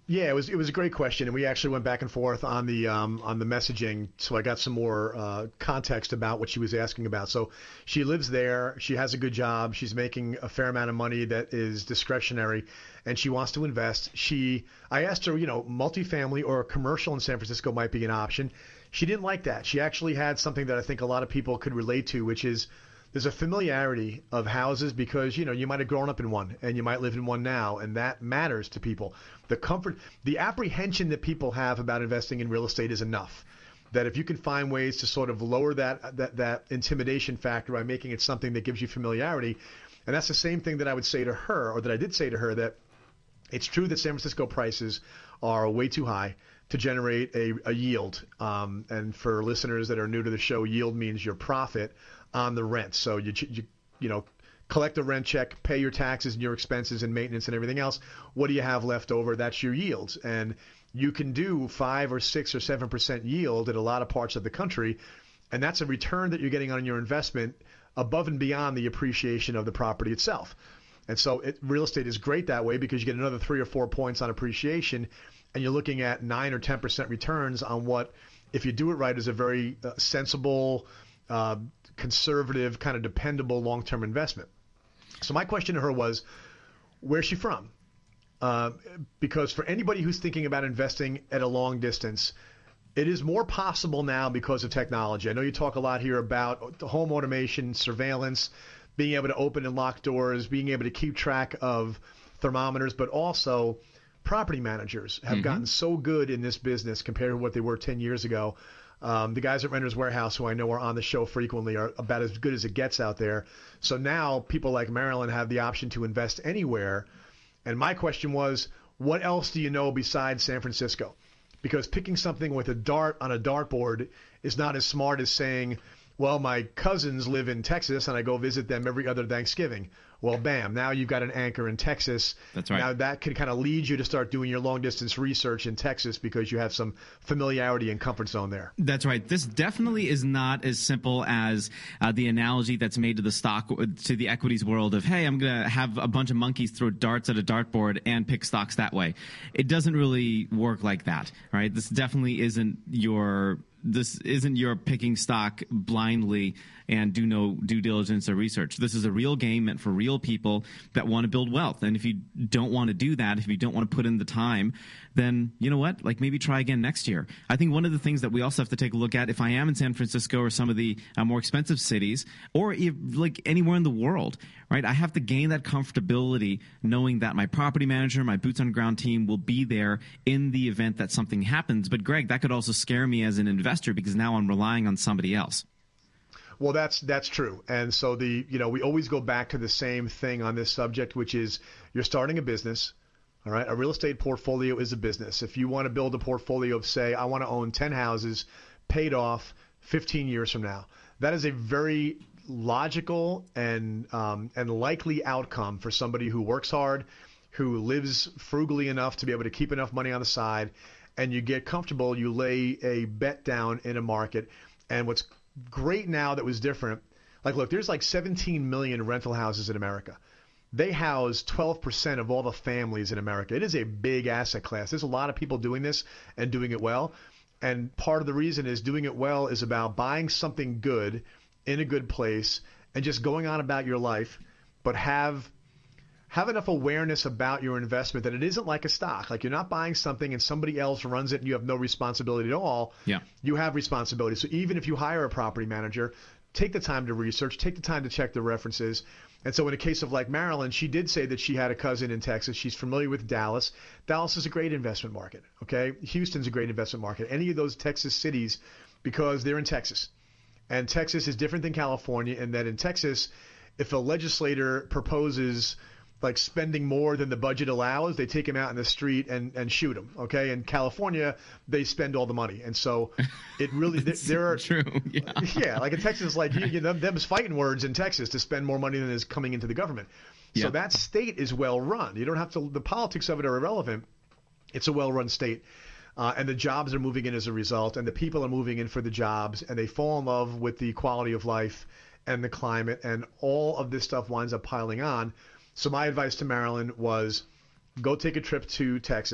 Yeah, it was a great question, and we actually went back and forth on the messaging, so I got some more context about what she was asking about. So she lives there, she has a good job, she's making a fair amount of money that is discretionary, and she wants to invest. I asked her, multifamily or commercial in San Francisco might be an option. She didn't like that. She actually had something that I think a lot of people could relate to, which is there's a familiarity of houses because, you might have grown up in one and you might live in one now, and that matters to people. The comfort, the apprehension that people have about investing in real estate is enough. That if you can find ways to sort of lower that intimidation factor by making it something that gives you familiarity, and that's the same thing that I would say to her, or that I did say to her, that it's true that San Francisco prices are way too high to generate a yield. And for listeners that are new to the show, yield means your profit on the rent. So you collect a rent check, pay your taxes and your expenses and maintenance and everything else. What do you have left over? That's your yields. And you can do 5 or 6 or 7% yield in a lot of parts of the country, and that's a return that you're getting on your investment above and beyond the appreciation of the property itself. And so real estate is great that way because you get another 3 or 4 points on appreciation, and you're looking at 9 or 10% returns on what, if you do it right, is a very sensible, conservative, kind of dependable long-term investment. So my question to her was, where's she from? Because for anybody who's thinking about investing at a long distance, it is more possible now because of technology. I know you talk a lot here about home automation, surveillance, being able to open and lock doors, being able to keep track of thermometers, but also property managers have gotten so good in this business compared to what they were 10 years ago. The guys at Renters Warehouse, who I know are on the show frequently, are about as good as it gets out there. So now people like Marilyn have the option to invest anywhere. And my question was, what else do you know besides San Francisco? Because picking something with a dart on a dartboard is not as smart as saying, well, my cousins live in Texas and I go visit them every other Thanksgiving. Well, bam, now you've got an anchor in Texas. That's right. Now that can kind of lead you to start doing your long-distance research in Texas because you have some familiarity and comfort zone there. That's right. This definitely is not as simple as the analogy that's made to the equities world of, hey, I'm going to have a bunch of monkeys throw darts at a dartboard and pick stocks that way. It doesn't really work like that, right? This definitely isn't your picking stock blindly and do no due diligence or research. This is a real game meant for real people that want to build wealth. And if you don't want to do that, if you don't want to put in the time, then you know what? Like maybe try again next year. I think one of the things that we also have to take a look at, if I am in San Francisco or some of the more expensive cities, or like anywhere in the world, right? I have to gain that comfortability knowing that my property manager, my boots on ground team will be there in the event that something happens. But Greg, that could also scare me as an investor because now I'm relying on somebody else. Well, that's true. And so we always go back to the same thing on this subject, which is you're starting a business. All right. A real estate portfolio is a business. If you want to build a portfolio of, say, I want to own 10 houses paid off 15 years from now, that is a very logical and likely outcome for somebody who works hard, who lives frugally enough to be able to keep enough money on the side, and you get comfortable, you lay a bet down in a market. And what's great now that was different, like, look, there's like 17 million rental houses in America. They house 12% of all the families in America. It is a big asset class. There's a lot of people doing this and doing it well. And part of the reason is doing it well is about buying something good in a good place and just going on about your life, but have enough awareness about your investment that it isn't like a stock. Like, you're not buying something and somebody else runs it and you have no responsibility at all. Yeah. You have responsibility. So even if you hire a property manager, take the time to research, take the time to check the references. And so in a case of like Marilyn, she did say that she had a cousin in Texas. She's familiar with Dallas. Dallas is a great investment market, okay? Houston's a great investment market. Any of those Texas cities, because they're in Texas. And Texas is different than California in that in Texas, if a legislator proposes like spending more than the budget allows, they take him out in the street and shoot him. Okay. In California, they spend all the money. And so it really, there are true. Yeah. Yeah. Like in Texas, like them's fighting words in Texas to spend more money than is coming into the government. Yeah. So that state is well run. You don't have to, the politics of it are irrelevant. It's a well run state. And the jobs are moving in as a result, and the people are moving in for the jobs, and they fall in love with the quality of life and the climate, and all of this stuff winds up piling on. So my advice to Marilyn was go take a trip to Texas,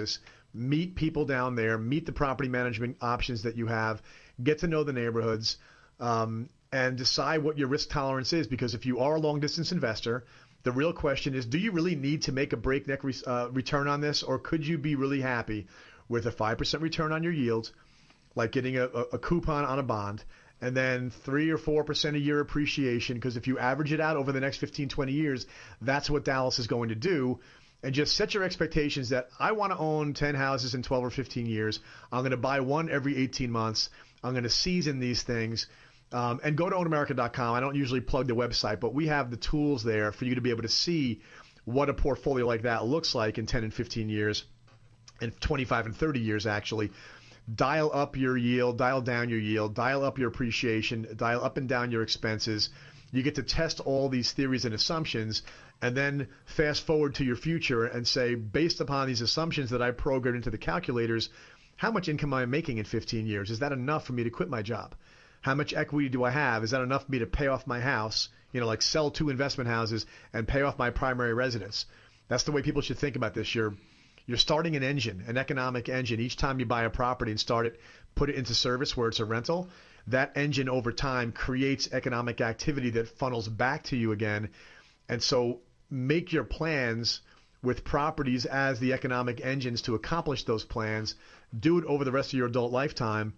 meet people down there, meet the property management options that you have, get to know the neighborhoods, and decide what your risk tolerance is. Because if you are a long-distance investor, the real question is, do you really need to make a breakneck return on this, or could you be really happy with a 5% return on your yield, like getting a coupon on a bond, and then 3 or 4% a year appreciation? Because if you average it out over the next 15, 20 years, that's what Dallas is going to do. And just set your expectations that I want to own 10 houses in 12 or 15 years. I'm going to buy one every 18 months. I'm going to season these things. And go to ownamerica.com. I don't usually plug the website, but we have the tools there for you to be able to see what a portfolio like that looks like in 10 and 15 years, and 25 and 30 years actually. Dial up your yield, dial down your yield, dial up your appreciation, dial up and down your expenses. You get to test all these theories and assumptions, and then fast forward to your future and say, based upon these assumptions that I programmed into the calculators, how much income am I making in 15 years? Is that enough for me to quit my job? How much equity do I have? Is that enough for me to pay off my house, like sell 2 investment houses and pay off my primary residence? That's the way people should think about this. You're starting an engine, an economic engine. Each time you buy a property and put it into service where it's a rental, that engine over time creates economic activity that funnels back to you again. And so make your plans with properties as the economic engines to accomplish those plans. Do it over the rest of your adult lifetime,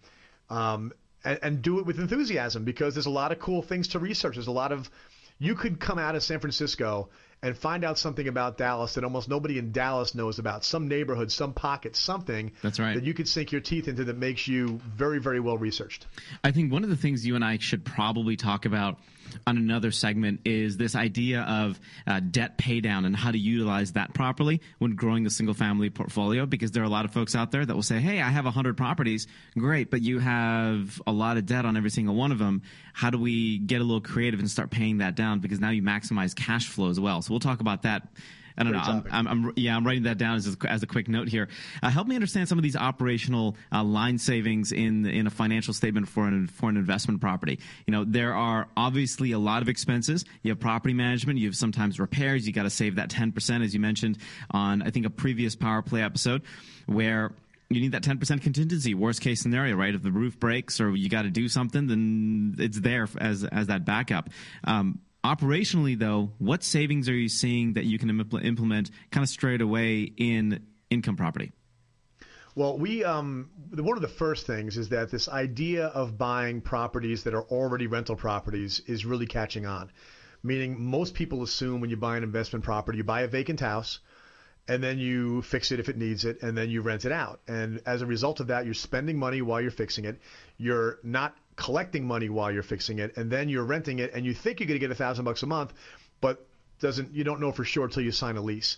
and do it with enthusiasm, because there's a lot of cool things to research. You could come out of San Francisco and find out something about Dallas that almost nobody in Dallas knows about. Some neighborhood, some pocket, something That's right. that you could sink your teeth into that makes you very, very well researched. I think one of the things you and I should probably talk about on another segment is this idea of debt pay down and how to utilize that properly when growing a single family portfolio, because there are a lot of folks out there that will say, hey, I have 100 properties. Great, but you have a lot of debt on every single one of them. How do we get a little creative and start paying that down? Because now you maximize cash flow as well. So we'll talk about that. I don't know. I'm writing that down as a quick note here. Help me understand some of these operational line savings in a financial statement for an investment property. There are obviously a lot of expenses. You have property management. You have sometimes repairs. You got to save that 10%, as you mentioned on, I think, a previous Power Play episode, where you need that 10% contingency, worst case scenario, right? If the roof breaks or you got to do something, then it's there as that backup. Operationally, though, what savings are you seeing that you can implement kind of straight away in income property? Well, one of the first things is that this idea of buying properties that are already rental properties is really catching on. Meaning most people assume when you buy an investment property, you buy a vacant house, and then you fix it if it needs it, and then you rent it out. And as a result of that, you're spending money while you're fixing it. You're not collecting money while you're fixing it, and then you're renting it, and you think you're going to get $1,000 a month, but you don't know for sure until you sign a lease.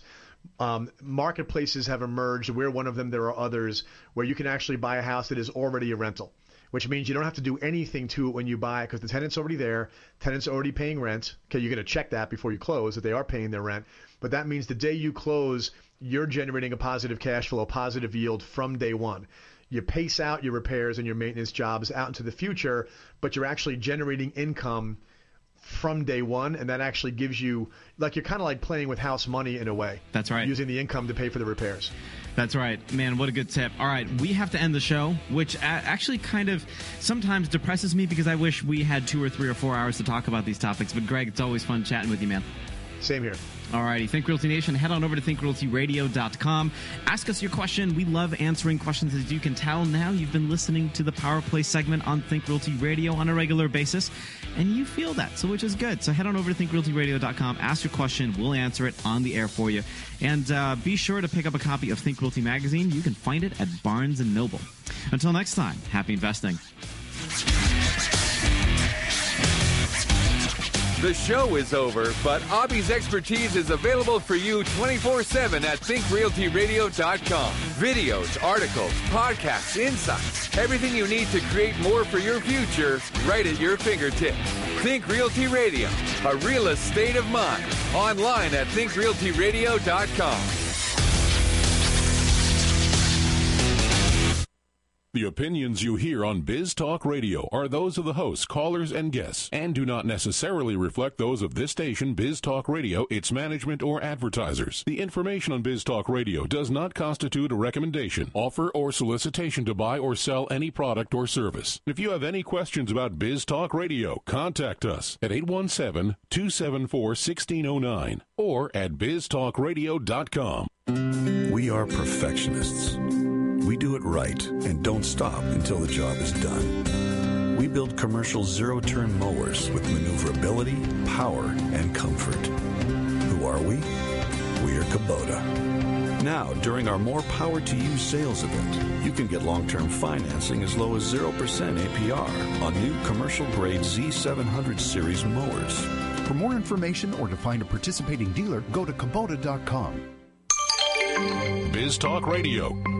Marketplaces have emerged. We're one of them. There are others where you can actually buy a house that is already a rental, which means you don't have to do anything to it when you buy it, because the tenant's already there. Tenant's already paying rent. Okay, you're going to check that before you close that they are paying their rent. But that means the day you close, you're generating a positive cash flow, a positive yield from day one. You pace out your repairs and your maintenance jobs out into the future, but you're actually generating income from day one, and that actually gives you, you're kind of like playing with house money in a way. That's right. Using the income to pay for the repairs. That's right. Man, what a good tip. All right, we have to end the show, which actually kind of sometimes depresses me, because I wish we had 2 or 3 or 4 hours to talk about these topics. But Greg, it's always fun chatting with you, man. Same here. All righty. Think Realty Nation. Head on over to thinkrealtyradio.com. Ask us your question. We love answering questions. As you can tell now, you've been listening to the Power Play segment on Think Realty Radio on a regular basis, and you feel that, which is good. So head on over to thinkrealtyradio.com. Ask your question. We'll answer it on the air for you. And be sure to pick up a copy of Think Realty magazine. You can find it at Barnes & Noble. Until next time, happy investing. The show is over, but Abhi's expertise is available for you 24/7 at thinkrealtyradio.com. Videos, articles, podcasts, insights, everything you need to create more for your future right at your fingertips. Think Realty Radio, a real estate of mind. Online at thinkrealtyradio.com. The opinions you hear on Biz Talk Radio are those of the hosts, callers, and guests, and do not necessarily reflect those of this station, Biz Talk Radio, its management, or advertisers. The information on Biz Talk Radio does not constitute a recommendation, offer, or solicitation to buy or sell any product or service. If you have any questions about Biz Talk Radio, contact us at 817-274-1609 or at biztalkradio.com. We are perfectionists. We do it right and don't stop until the job is done. We build commercial zero-turn mowers with maneuverability, power, and comfort. Who are we? We are Kubota. Now, during our More Power to You sales event, you can get long-term financing as low as 0% APR on new commercial-grade Z700 series mowers. For more information or to find a participating dealer, go to Kubota.com. Biz Talk Radio,